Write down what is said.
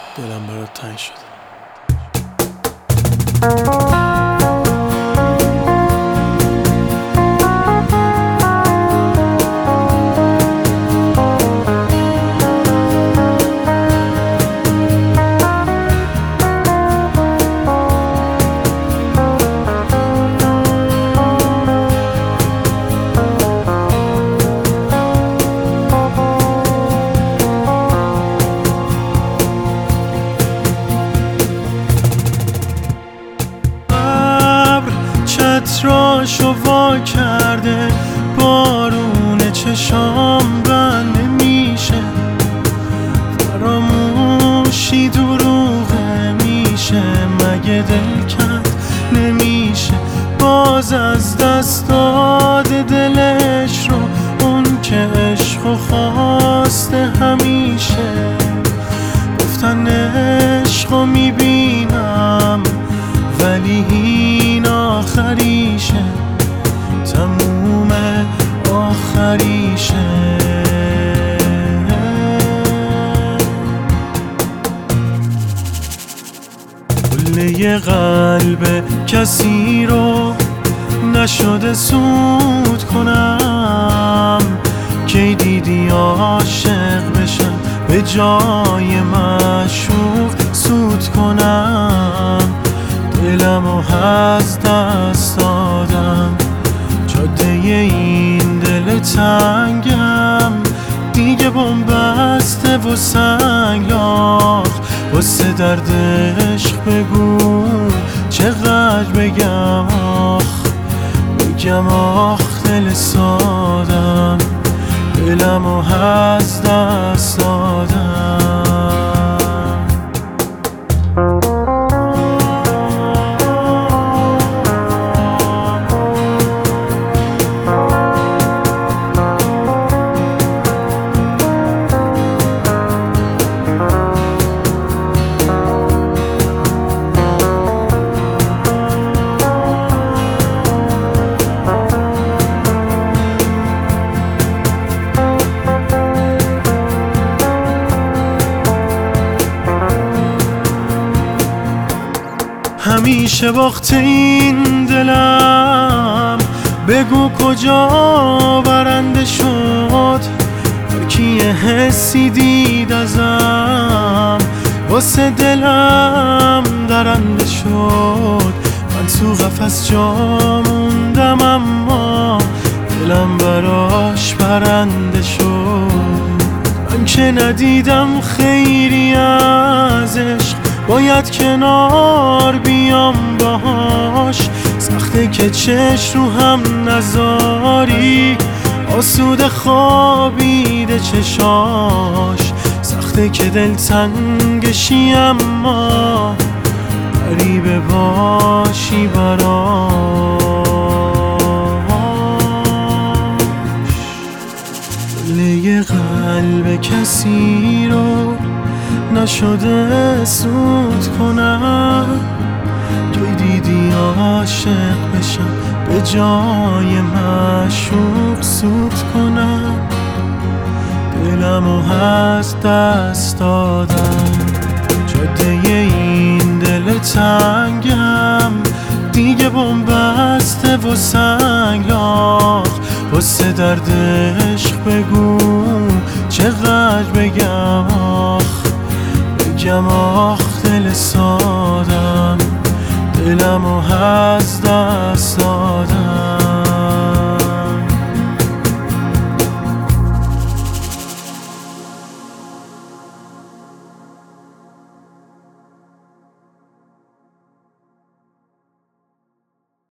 دلم برات تنگ شده. چتراشو وا کرده، بارون چشام بند نمیشه، فراموشی دروغه میشه، مگه دل کند نمیشه، باز از دست داده دلش رو اون که عشقو خواسته همیشه. گفتن عشقو میبینم ولی این آخریشه، تموم آخریشه. کله قلب کسی رو نشده سود کنم، کی دیدی عاشق بشم به جای معشوق سود کنم، دلمو از دست دادم، جاده این دل تنگم دیگه بنبسته و سنگلاخ، واسه درد عشق بگو چقدر بگم آخ دل سادم، دلمو از دست دادم. همیشه باخته این دلم، بگو کجا برنده شد، هر کی یه حسی دید ازم واسه دلم درنده شد. من تو قفس جا موندم اما دلم براش برنده شد. من که ندیدم خیری از عشق، باید کنار بیام باهاش، سخته که چش رو هم نذاری، آسوده خوابیده چشاش، سخته که دل تنگشی اما غریبه باشی براش. کله قلب کسی رو نشده سود کنم، کی دیدی عاشق بشم به جای معشوق سود کنم، دلمو از دست دادم، جاده این دل تنگم دیگه بنبسته و سنگلاخ، واسه درد عشق بگو چقدر بگم آخ دل سادم، دلمو از دست دادم.